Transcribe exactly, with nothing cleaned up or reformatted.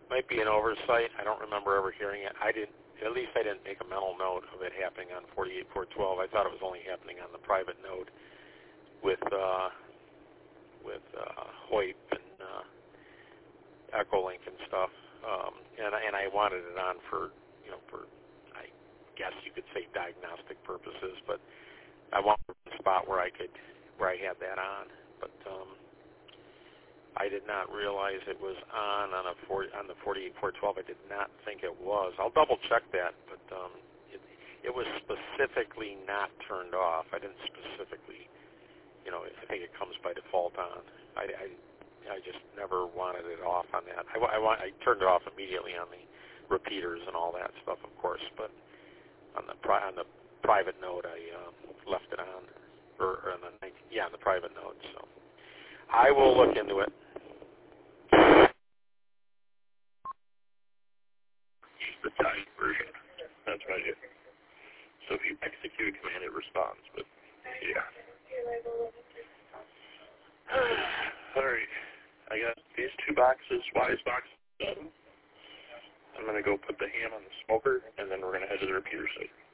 might be an oversight. I don't remember ever hearing it. I didn't. At least I didn't make a mental note of it happening on forty-eight four twelve. I thought it was only happening on the private node with uh, with uh, Hoyt and uh, Echolink and stuff. Um, and and I wanted it on for you know for I guess you could say diagnostic purposes, but I wanted a spot where I could where I had that on. But um, I did not realize it was on on a four, on the forty-eight four twelve. I did not think it was. I'll double check that, but um, it, it was specifically not turned off. I didn't specifically, you know, I think it comes by default on. I, I, I just never wanted it off on that. I, I, want, I turned it off immediately on the repeaters and all that stuff, of course, but on the pri- on the private node, I uh, left it on, or, or on the yeah, on the private node. So I will look into it. The type version. That's what I do. So if you execute a command, it responds. But yeah. All right. I got these two boxes. Wise box. I'm gonna go put the ham on the smoker, and then we're gonna head to the repeater site.